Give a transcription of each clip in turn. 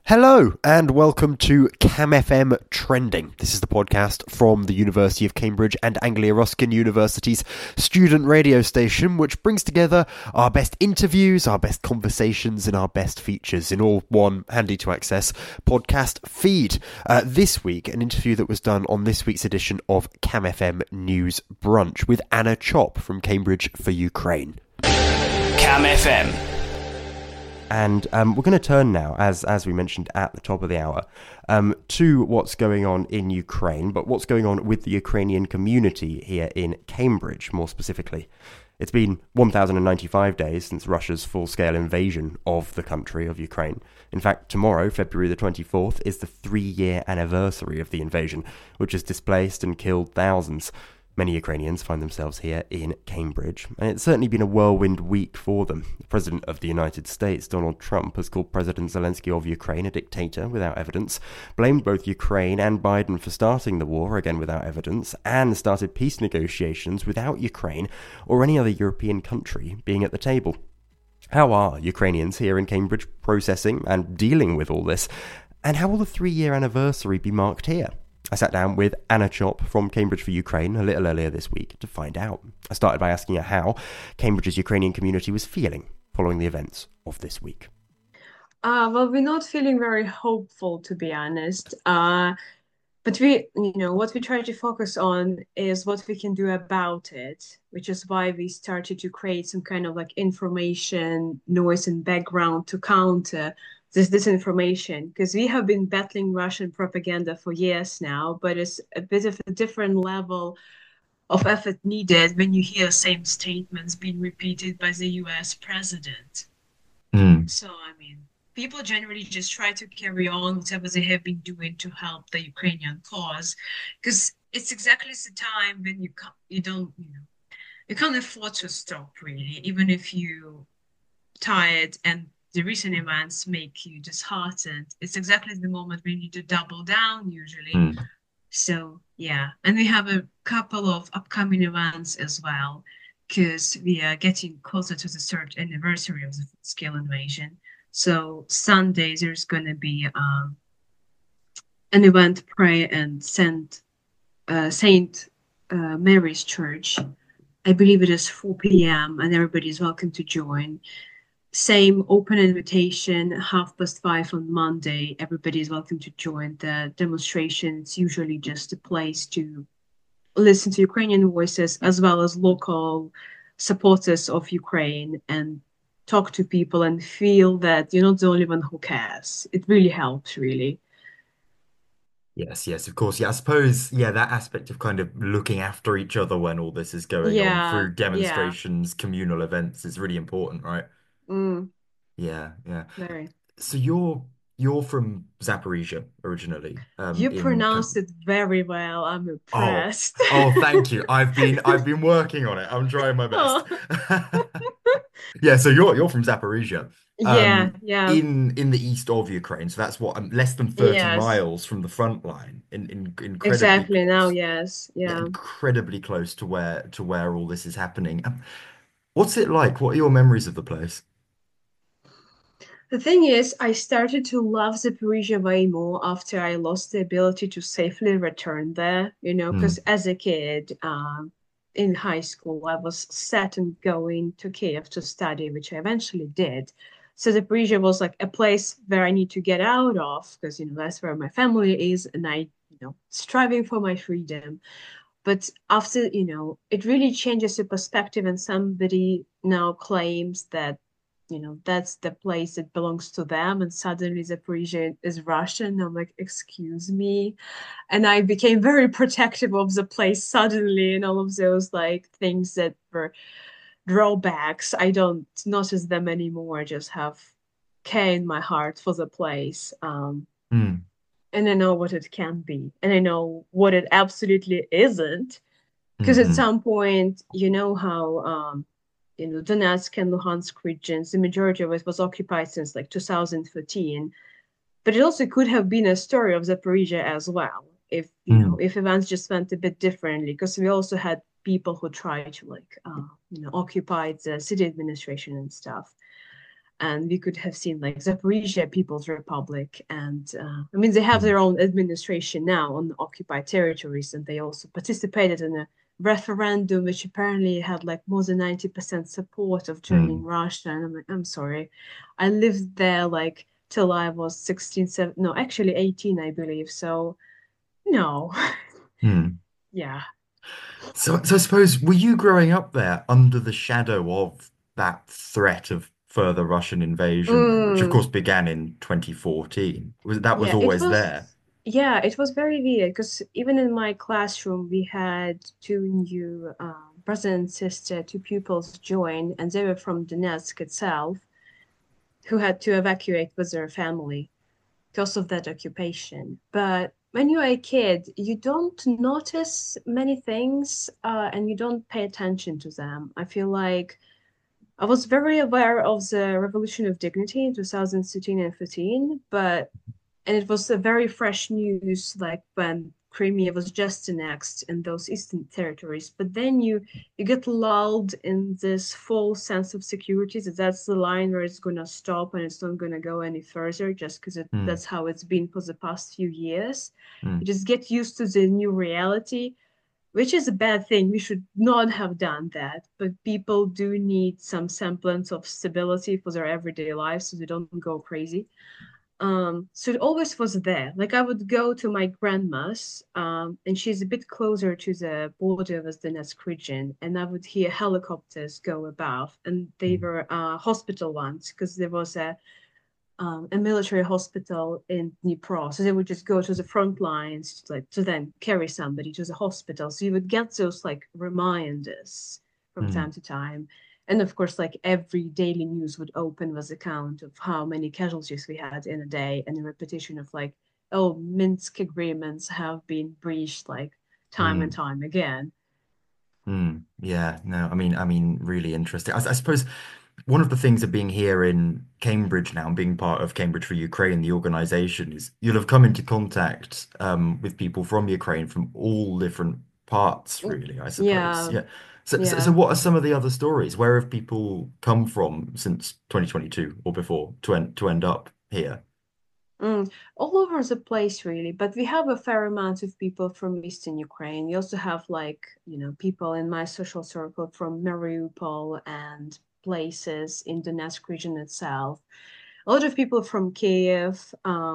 Hello and welcome to Cam FM Trending. This is the podcast from the University of Cambridge and Anglia Ruskin University's student radio station, which brings together our best interviews, our best conversations and our best features in all one handy to access podcast feed. This week, an interview that was done on this week's edition of Cam FM News Brunch with Anna Chop from Cambridge for Ukraine. Cam FM. And we're going to turn now, as we mentioned at the top of the hour, to what's going on in Ukraine, but what's going on with the Ukrainian community here in Cambridge, more specifically. It's been 1,095 days since Russia's full-scale invasion of the country of Ukraine. In fact, tomorrow, February the 24th, is the 3-year anniversary of the invasion, which has displaced and killed thousands. Many Ukrainians find themselves here in Cambridge, and it's certainly been a whirlwind week for them. The President of the United States, Donald Trump, has called President Zelensky of Ukraine a dictator without evidence, blamed both Ukraine and Biden for starting the war, again without evidence, and started peace negotiations without Ukraine or any other European country being at the table. How are Ukrainians here in Cambridge processing and dealing with all this? And how will the 3-year anniversary be marked here? I sat down with Anna Chop from Cambridge for Ukraine a little earlier this week to find out. I started by asking her how Cambridge's Ukrainian community was feeling following the events of this week. Well, we're not feeling very hopeful, to be honest. But what we try to focus on is what we can do about it, which is why we started to create some kind of like information, noise and background to counter this disinformation, because we have been battling Russian propaganda for years now, but it's a bit of a different level of effort needed when you hear same statements being repeated by the US president. So, people generally just try to carry on whatever they have been doing to help the Ukrainian cause, because it's exactly the time when you can't afford to stop, really, even if you're tired and the recent events make you disheartened. It's exactly the moment we need to double down usually. So, yeah. And we have a couple of upcoming events as well, because we are getting closer to the 3rd anniversary of the full-scale invasion. So Sunday, there's going to be an event, prayer and Saint Mary's Church. I believe it is 4 p.m. and everybody is welcome to join. Same open invitation, 5:30 on Monday. Everybody is welcome to join the demonstration. It's usually just a place to listen to Ukrainian voices as well as local supporters of Ukraine and talk to people and feel that you're not the only one who cares. It really helps, really. Yes, of course. Yeah, I suppose, that aspect of kind of looking after each other when all this is going on through demonstrations, communal events is really important, right? Yeah. Very. So you're from Zaporizhia originally. You pronounced it very well. I'm impressed. Oh, thank you. I've been working on it. I'm trying my best. Yeah, so you're from Zaporizhia. Yeah. In the east of Ukraine. So that's what less than 30 miles from the front line. Incredibly exactly close. Now, yes. Yeah. Incredibly close to where all this is happening. What's it like? What are your memories of the place? The thing is, I started to love Zaporizhia way more after I lost the ability to safely return there, because as a kid, in high school, I was set on going to Kiev to study, which I eventually did. So Zaporizhia was like a place where I need to get out of, because, that's where my family is, and I, striving for my freedom. But after, it really changes your perspective, and somebody now claims that, that's the place that belongs to them, and suddenly Zaporizhia is Russian. I'm like, excuse me. And I became very protective of the place suddenly, and all of those like things that were drawbacks. I don't notice them anymore. I just have care in my heart for the place. And I know what it can be, and I know what it absolutely isn't. Because at some point, how Donetsk and Luhansk regions, the majority of it was occupied since like 2013. But it also could have been a story of Zaporizhia as well, if if events just went a bit differently. Because we also had people who tried to occupy the city administration and stuff. And we could have seen like Zaporizhia People's Republic. And I mean, they have their own administration now on the occupied territories, and they also participated in a referendum, which apparently had like more than 90% support of joining Russia. And I'm like, I'm sorry. I lived there like till I was 16, 17, no, actually 18, I believe. So, no. Yeah. So I suppose, were you growing up there under the shadow of that threat of further Russian invasion then, which of Mm, course began in 2014? Was yeah, it always was, there? yeah, it was very weird because even in my classroom, we had two new brother and sister, two pupils join, and they were from Donetsk itself, who had to evacuate with their family because of that occupation. But when you're a kid, you don't notice many things and you don't pay attention to them. I feel like I was very aware of the Revolution of Dignity in 2013 and 15, but and it was a very fresh news, like when Crimea was just annexed in those eastern territories. But then you get lulled in this false sense of security that that's the line where it's going to stop and it's not going to go any further, just because Mm, that's how it's been for the past few years. You mm, just get used to the new reality, which is a bad thing. We should not have done that. But people do need some semblance of stability for their everyday life so they don't go crazy. So it always was there. Like I would go to my grandma's, and she's a bit closer to the border with the Donetsk region, and I would hear helicopters go above, and they mm, were hospital ones because there was a military hospital in Dnipro. So they would just go to the front lines like to then carry somebody to the hospital. So you would get those like reminders from mm. time to time. And of course, like every daily news would open with a count of how many casualties we had in a day and a repetition of like, oh, Minsk agreements have been breached like time and Mm. time again. Yeah, no, I mean, really interesting. I suppose one of the things of being here in Cambridge now and being part of Cambridge for Ukraine, the organization, is you'll have come into contact with people from Ukraine from all different parts, really, I suppose. Yeah, Yeah. So yeah. what are some of the other stories? Where have people come from since 2022 or before to end up here? Mm, all over the place, really. But we have a fair amount of people from Eastern Ukraine. We also have, like, people in my social circle from Mariupol and places in the Donetsk region itself. A lot of people from Kiev,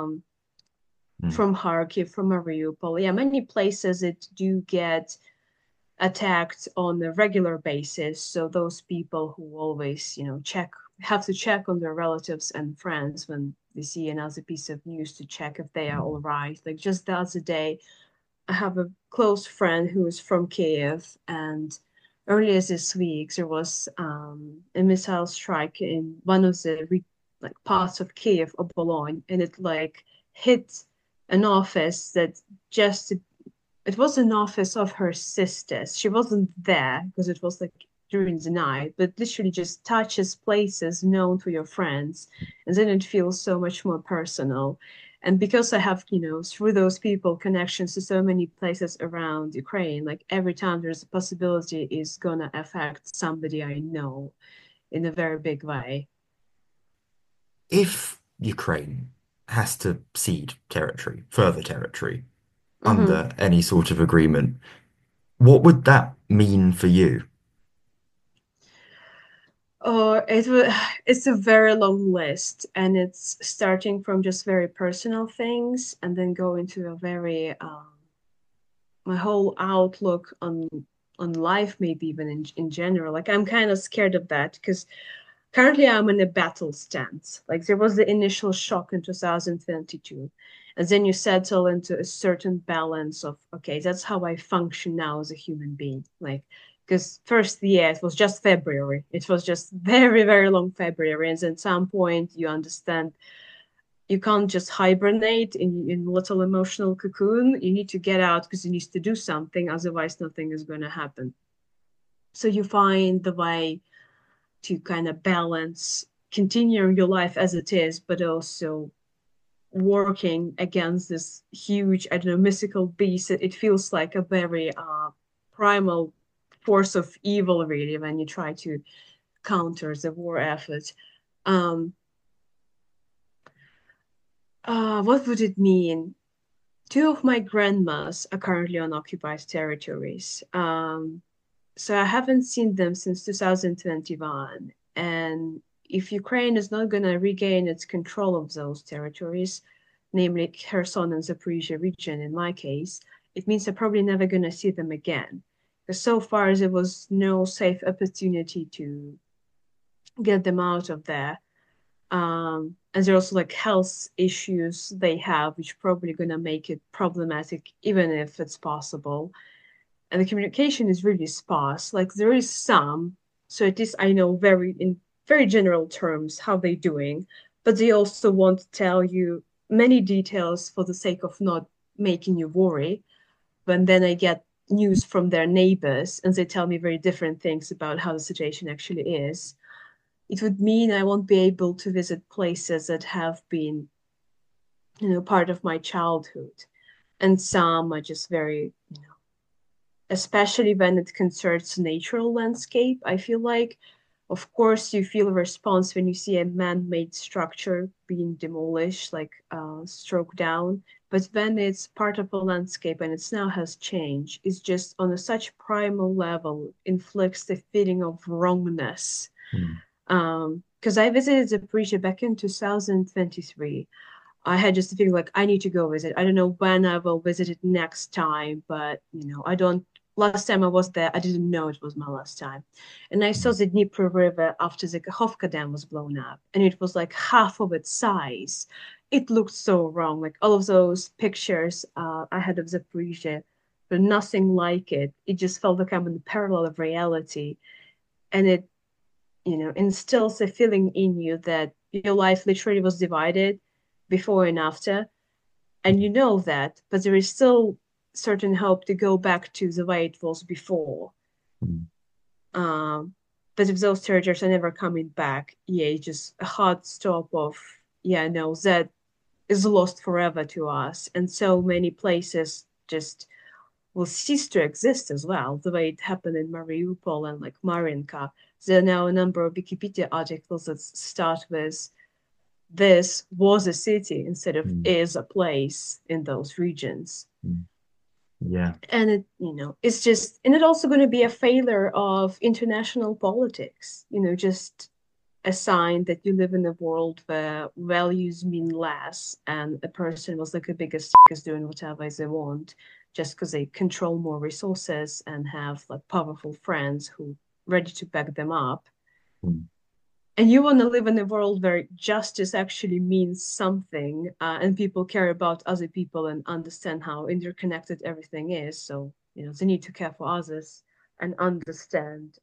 Mm, from Kharkiv, from Mariupol. Yeah, many places that do get attacked on a regular basis. So those people who always, have to check on their relatives and friends when they see another piece of news to check if they are all right. Like just the other day, I have a close friend who is from Kiev, and earlier this week there was a missile strike in one of the like parts of Kiev or Bologna, and it like hit an office that just it was an office of her sisters. She wasn't there because it was like during the night, but literally just touches places known to your friends. And then it feels so much more personal. And because I have, through those people connections to so many places around Ukraine, like every time there's a possibility is gonna affect somebody I know in a very big way. If Ukraine has to cede territory, further territory, Mm-hmm. under any sort of agreement, what would that mean for you? Oh, it's a very long list, and it's starting from just very personal things, and then go into a very my whole outlook on life, maybe even in general. Like I'm kind of scared of that because currently I'm in a battle stance. Like there was the initial shock in 2022, and then you settle into a certain balance of okay, that's how I function now as a human being. Like because first year it was just February. It was just very, very long February. And then at some point you understand you can't just hibernate in little emotional cocoon. You need to get out because you need to do something. Otherwise, nothing is going to happen. So you find the way to kind of balance continuing your life as it is, but also working against this huge, I don't know, mystical beast. It feels like a very primal force of evil, really, when you try to counter the war effort. What would it mean? Two of my grandmas are currently on occupied territories. So I haven't seen them since 2021. And if Ukraine is not going to regain its control of those territories, namely Kherson and Zaporizhia region in my case, it means I'm probably never going to see them again. Because so far there was no safe opportunity to get them out of there. And there are also like health issues they have, which are probably going to make it problematic, even if it's possible. And the communication is really sparse. Like there is some, so at least I know in very general terms how they're doing, but they also won't tell you many details for the sake of not making you worry. But then I get news from their neighbors and they tell me very different things about how the situation actually is. It would mean I won't be able to visit places that have been, part of my childhood. And some are just very, especially when it concerns natural landscape. I feel like, of course, you feel a response when you see a man-made structure being demolished, like struck down. But when it's part of a landscape and it now has changed, it's just on a such primal level inflicts the feeling of wrongness. Mm. Because I visited Zaporizhia back in 2023. I had just a feeling like I need to go visit. I don't know when I will visit it next time, but I don't. Last time I was there, I didn't know it was my last time, and I saw the Dnieper River after the Kakhovka Dam was blown up, and it was like half of its size. It looked so wrong. Like all of those pictures I had of Zaporizhia, but nothing like it. It just felt like I'm in the parallel of reality, and it instills a feeling in you that your life literally was divided before and after. And you know that, but there is still certain hope to go back to the way it was before. Mm. But if those territories are never coming back, it's just a hard stop of, no, that is lost forever to us. And so many places just will cease to exist as well, the way it happened in Mariupol and like Marinka. There are now a number of Wikipedia articles that start with this was a city instead of is a place in those regions. Yeah. And it's just, and it's also going to be a failure of international politics, just a sign that you live in a world where values mean less and a person was like a biggest is doing whatever they want just because they control more resources and have like powerful friends who ready to back them up. Mm. And you want to live in a world where justice actually means something and people care about other people and understand how interconnected everything is. So, they need to care for others and understand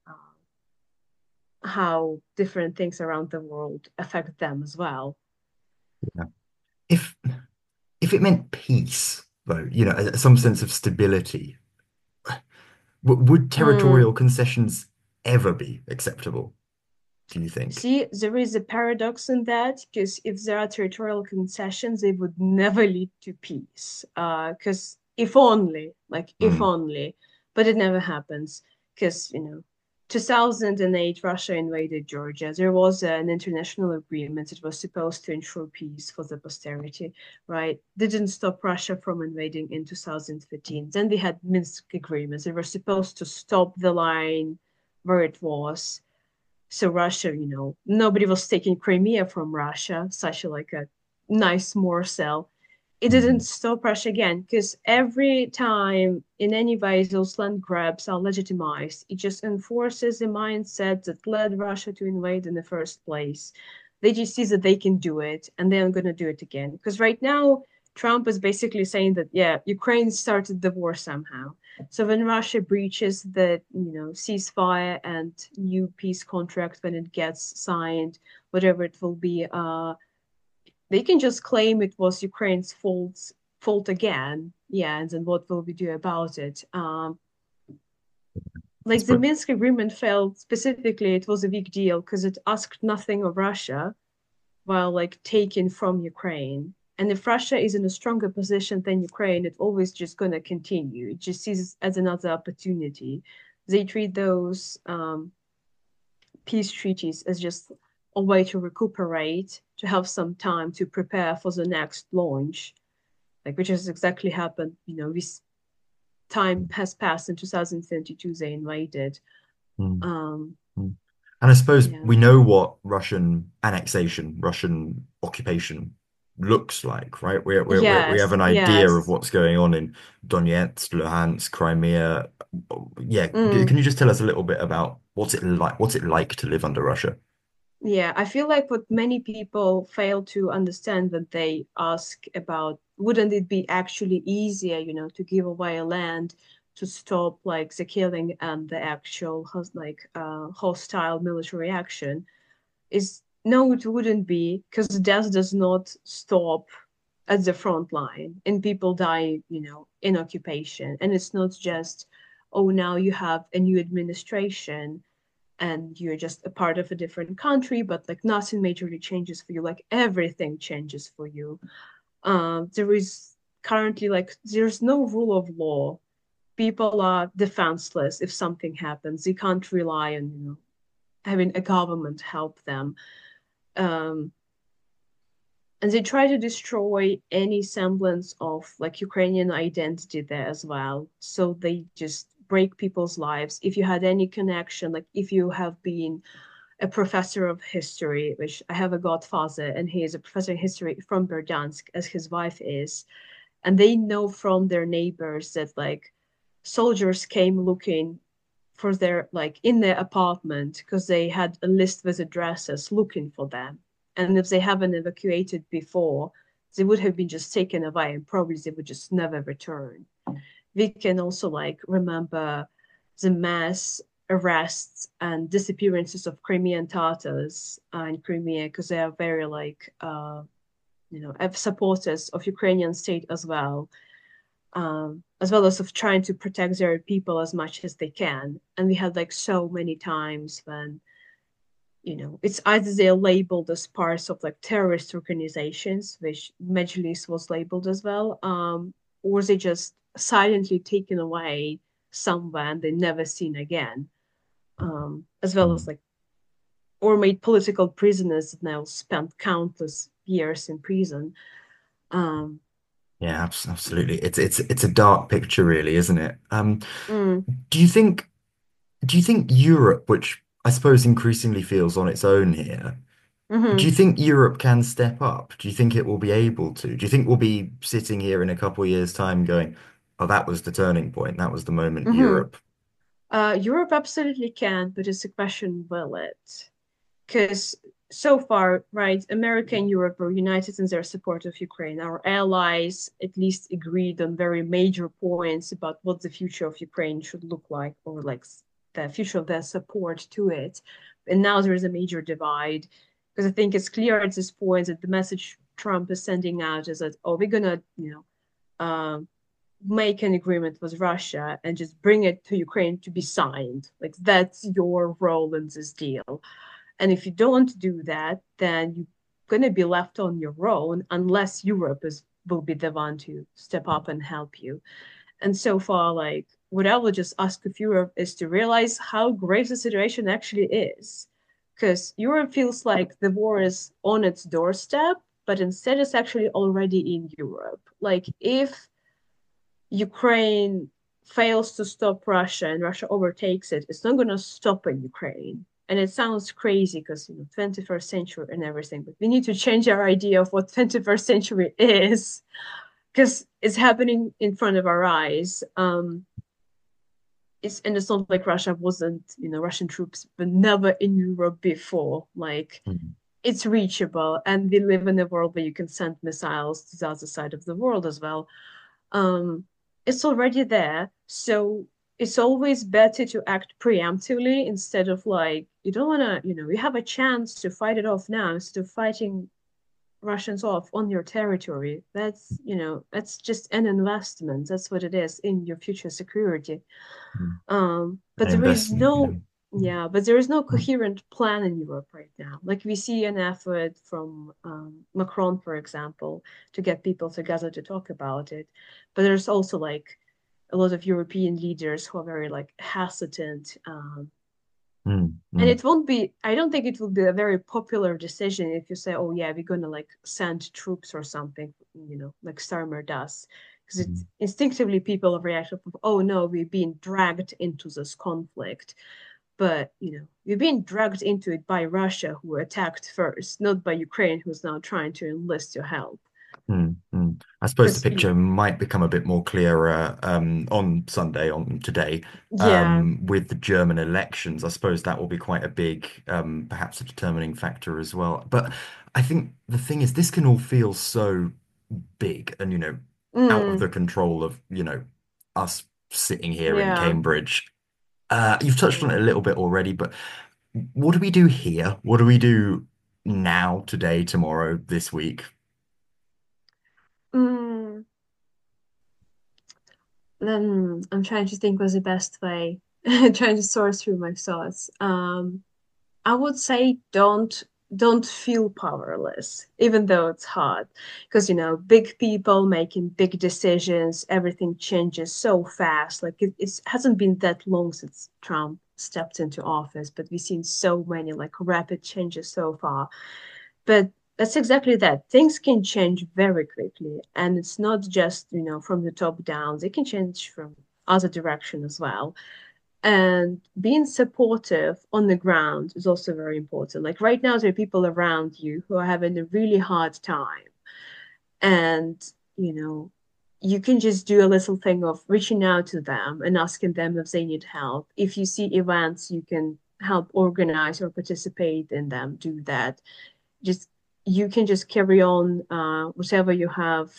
how different things around the world affect them as well. Yeah. If if it meant peace, though, some sense of stability, would territorial concessions ever be acceptable, do you think? See, there is a paradox in that because if there are territorial concessions, they would never lead to peace. Because if only, if Mm. only, but it never happens. Because 2008, Russia invaded Georgia. There was an international agreement. It was supposed to ensure peace for the posterity, right? Didn't stop Russia from invading in 2015. Then we had Minsk agreements. They were supposed to stop the line where it was. So Russia, nobody was taking Crimea from Russia, such a nice morsel. It didn't Mm. stop Russia again, because every time in any way those land grabs are legitimized, it just enforces the mindset that led Russia to invade in the first place. They just see that they can do it, and they're going to do it again. Because right now, Trump is basically saying that, Ukraine started the war somehow. So when Russia breaches the, ceasefire and new peace contract when it gets signed, whatever it will be, they can just claim it was Ukraine's fault again. Yeah, and then what will we do about it? Like the Minsk agreement failed specifically, it was a big deal because it asked nothing of Russia while like taking from Ukraine. And if Russia is in a stronger position than Ukraine, it's always just going to continue. It just sees it as another opportunity. They treat those peace treaties as just a way to recuperate, to have some time to prepare for the next launch, like which has exactly happened. This time has passed in 2022. They invaded. Mm. Um, Mm. And I suppose yeah. we know what Russian annexation, Russian occupation looks like, right? We have Yes. an idea of Yes. what's going on in Donetsk, Luhansk, Crimea. Yeah, can Mm. you just tell us a little bit about what's it like to live under Russia? Yeah, I feel like what many people fail to understand when they ask about, wouldn't it be actually easier, to give away a land to stop like the killing and the actual hostile military action? Is no, it wouldn't be, because death does not stop at the front line and people die, in occupation. And it's not just, oh, now you have a new administration and you're just a part of a different country, but like nothing majorly changes for you, like everything changes for you. There is currently like there's no rule of law. People are defenseless if something happens. They can't rely on having a government help them. Um, and they try to destroy any semblance of like Ukrainian identity there as well. So they just break people's lives. If you had any connection, like if you have been a professor of history, which I have a godfather, and he is a professor in history from Berdansk, as his wife is. And they know from their neighbors that like soldiers came looking for their like in their apartment because they had a list with addresses looking for them. And if they haven't evacuated before, they would have been just taken away and probably they would just never return. We can also like remember the mass arrests and disappearances of Crimean Tatars in Crimea because they are very like supporters of Ukrainian state as well as of trying to protect their people as much as they can. And we had like so many times when it's either they're labeled as parts of like terrorist organizations, which Majlis was labeled as well, or they just silently taken away somewhere and they're never seen again, as well as Mm. like, or made political prisoners that now spent countless years in prison. Um, Yeah, absolutely. It's a dark picture, really, isn't it? mm, Do you think do you think Europe, which I suppose increasingly feels on its own here, do you mm-hmm, think Europe can step up? Do you think it will be able to? Do you think we'll be sitting here in a couple of years' time going, "Oh, that was the turning point. That was the moment mm-hmm. Europe." Europe absolutely can, but it's a question, will it? Because so far, right, America and Europe were united in their support of Ukraine. Our allies at least agreed on very major points about what the future of Ukraine should look like, or like the future of their support to it. And now there is a major divide because I think it's clear at this point that the message Trump is sending out is that, oh, we're gonna, make an agreement with Russia and just bring it to Ukraine to be signed. Like that's your role in this deal. And if you don't do that, then you're going to be left on your own unless Europe will be the one to step up and help you. And so far, like what I would just ask of Europe is to realize how grave the situation actually is. Because Europe feels like the war is on its doorstep, but instead it's actually already in Europe. Like if Ukraine fails to stop Russia and Russia overtakes it, it's not going to stop in Ukraine. And it sounds crazy because 21st century and everything, but we need to change our idea of what 21st century is because it's happening in front of our eyes. It's not like Russia wasn't, Russian troops were never in Europe before. Like Mm. it's reachable, and we live in a world where you can send missiles to the other side of the world as well. um, it's already there. So it's always better to act preemptively instead of like, you don't want to, you have a chance to fight it off now instead of fighting Russians off on your territory. That's just an investment. That's what it is in your future security. Mm. But An there is investment, no, yeah. yeah, but there is no Mm. coherent plan in Europe right now. Like we see an effort from Macron, for example, to get people together to talk about it. But there's also like a lot of European leaders who are very like hesitant Mm, And mm, it won't be, I don't think it will be a very popular decision if you say, oh yeah, we're gonna like send troops or something, like Starmer does. Because it's mm. instinctively people react of, oh no, we're being dragged into this conflict. But we're being dragged into it by Russia, who attacked first, not by Ukraine, who's now trying to enlist your help. Mm, mm. I suppose the Because picture might become a bit more clearer on Sunday, on today, yeah, with the German elections. I suppose that will be quite a big, perhaps a determining factor as well. But I think the thing is, this can all feel so big and, out of the mm, control of, us sitting here in yeah, Cambridge. You've touched on yeah. it a little bit already, but what do we do here? What do we do now, today, tomorrow, this week? Mm. Then I'm trying to think what's the best way, trying to sort through my thoughts. I would say don't feel powerless, even though it's hard, because big people making big decisions, everything changes so fast. Like it hasn't been that long since Trump stepped into office, but we've seen so many like rapid changes so far. But that's exactly that. Things can change very quickly, and it's not just from the top down. They can change from other direction as well. And being supportive on the ground is also very important. Like right now, there are people around you who are having a really hard time. And, you know, you can just do a little thing of reaching out to them and asking them if they need help. If you see events, you can help organize or participate in them, do that. Just you can just carry on whatever you have,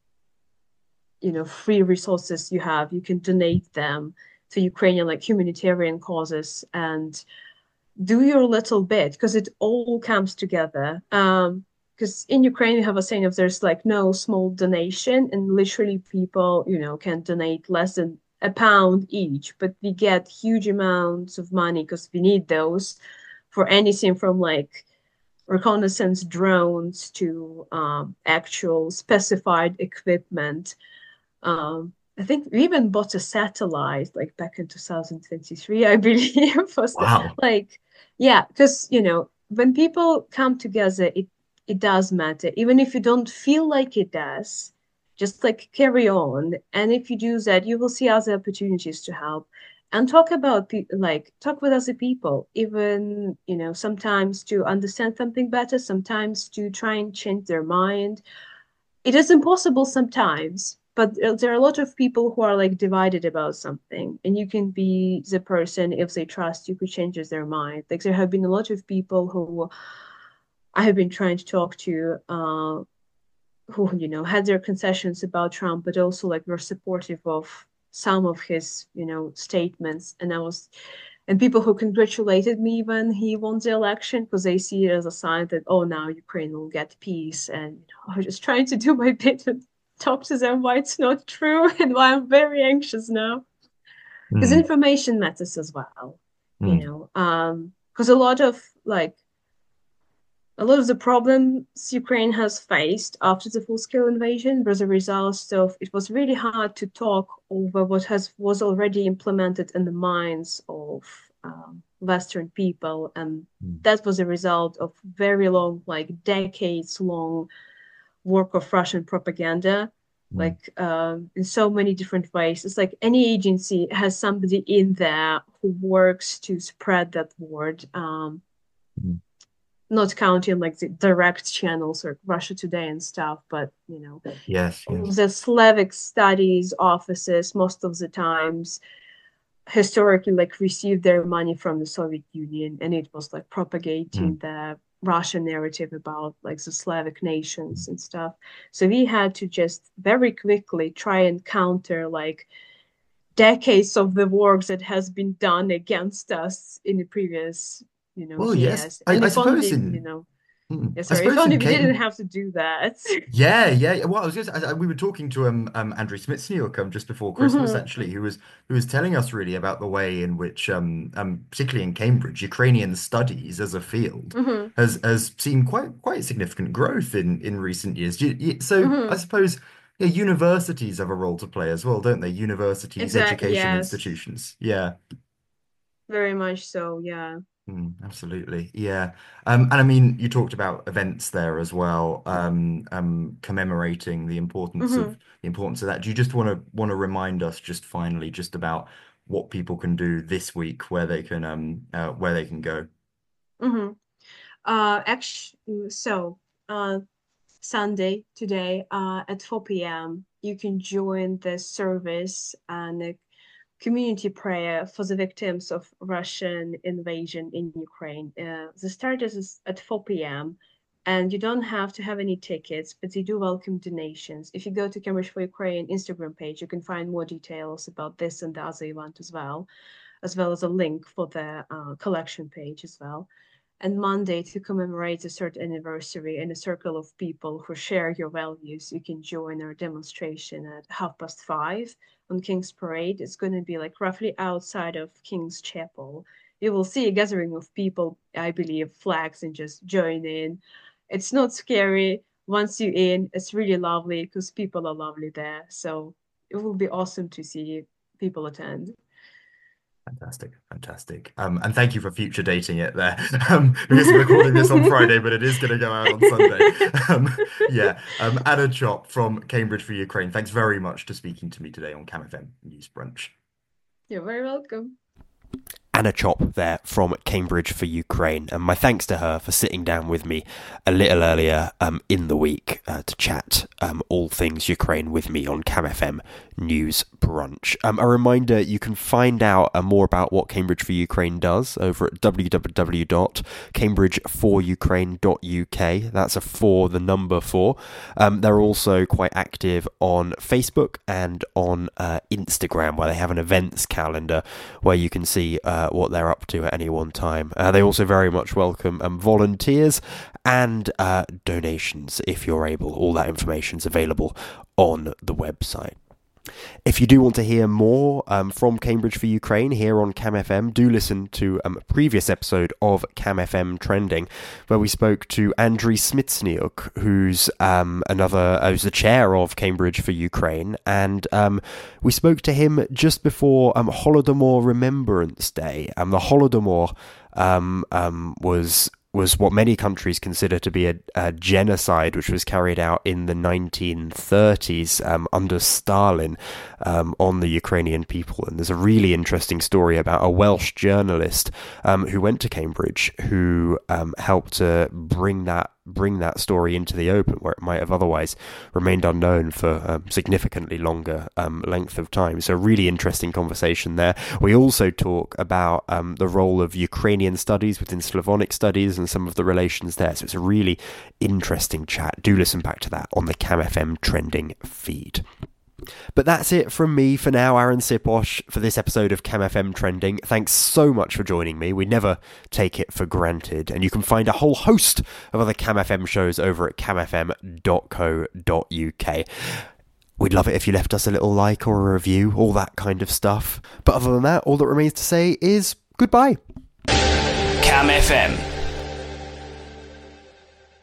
free resources you have, you can donate them to Ukrainian like humanitarian causes and do your little bit because it all comes together. Because in Ukraine we have a saying of there's like no small donation, and literally people, can donate less than a pound each, but we get huge amounts of money because we need those for anything from like reconnaissance drones to actual specified equipment. I think we even bought a satellite like back in 2023, I believe. Was Wow. like, yeah, because when people come together, it does matter, even if you don't feel like it does. Just like carry on, and if you do that, you will see other opportunities to help and talk about like talk with other people, even sometimes to understand something better, sometimes to try and change their mind. It is impossible sometimes, but there are a lot of people who are like divided about something, and you can be the person if they trust you who changes their mind. Like there have been a lot of people who I have been trying to talk to, who had their concessions about Trump, but also like were supportive of some of his statements, and people who congratulated me when he won the election because they see it as a sign that, oh, now Ukraine will get peace. And I was just trying to do my bit and talk to them why it's not true and why I'm very anxious now. Because Mm, information matters as well, mm, because a lot of the problems Ukraine has faced after the full-scale invasion was a result of it was really hard to talk over what was already implemented in the minds of Western people, and mm, that was a result of very long, like decades-long work of Russian propaganda, mm, like in so many different ways. It's like any agency has somebody in there who works to spread that word. mm. Not counting like the direct channels or Russia Today and stuff, but Yes, yes. the Slavic studies offices most of the times historically like received their money from the Soviet Union, and it was like propagating Mm, the Russian narrative about like the Slavic nations and stuff. So we had to just very quickly try and counter like decades of the work that has been done against us in the previous well, yes. years. I, And I if only suppose in yeah, I sorry, if suppose only in we didn't Cam have to do that. yeah, yeah. Yeah. Well, I was just we were talking to Andrew Smitsniuk just before Christmas Hmm. actually, who was telling us really about the way in which particularly in Cambridge, Ukrainian studies as a field Hmm. has seen quite significant growth in recent years. So I Hmm. suppose yeah, universities have a role to play as well, don't they? Universities, Exactly. education Yes. institutions. Yeah. Very much so, yeah. Absolutely. Yeah. And I mean, you talked about events there as well, commemorating Hmm. the importance of that. Do you just want to remind us just finally just about what people can do this week where they can go? Hmm. Actually, so Sunday today, at 4 p.m., you can join the service and the community prayer for the victims of Russian invasion in Ukraine. The start is at 4 p.m. and you don't have to have any tickets, but they do welcome donations. If you go to Cambridge for Ukraine Instagram page, you can find more details about this and the other event as well as a link for the collection page as well. And Monday, to commemorate the third anniversary in a circle of people who share your values, you can join our demonstration at 5:30 on King's Parade. It's going to be like roughly outside of King's Chapel. You will see a gathering of people, I believe, flags, and just join in. It's not scary. Once you're in, it's really lovely because people are lovely there. So it will be awesome to see people attend. Fantastic, fantastic. And thank you for future dating it there. Because we're recording this on Friday, but it is going to go out on Sunday. Yeah. Anna Chop from Cambridge for Ukraine. Thanks very much for speaking to me today on Cam FM News Brunch. You're very welcome. Anna Chop there from Cambridge for Ukraine, and my thanks to her for sitting down with me a little earlier in the week to chat all things Ukraine with me on Cam FM News Brunch. A reminder, you can find out more about what Cambridge for Ukraine does over at www.cambridgeforukraine.uk. That's a 4, the number 4. They're also quite active on Facebook and on Instagram, where they have an events calendar where you can see what they're up to at any one time. They also very much welcome volunteers and donations if you're able. All that information's available on the website. If you do want to hear more from Cambridge for Ukraine here on Cam FM, do listen to a previous episode of Cam FM Trending, where we spoke to Andriy Smitsniuk, who's who's the chair of Cambridge for Ukraine, and we spoke to him just before Holodomor Remembrance Day. The Holodomor was what many countries consider to be a genocide, which was carried out in the 1930s under Stalin on the Ukrainian people. And there's a really interesting story about a Welsh journalist who went to Cambridge, who helped to bring that story into the open, where it might have otherwise remained unknown for significantly longer length of time. So really interesting conversation there. We also talk about the role of Ukrainian studies within Slavonic studies and some of the relations there. So it's a really interesting chat. Do listen back to that on the Cam FM Trending feed. But that's it from me for now, Aaron Siposh, for this episode of Cam FM Trending. Thanks so much for joining me. We never take it for granted. And you can find a whole host of other Cam FM shows over at camfm.co.uk. We'd love it if you left us a little like or a review, all that kind of stuff. But other than that, all that remains to say is goodbye. Cam FM.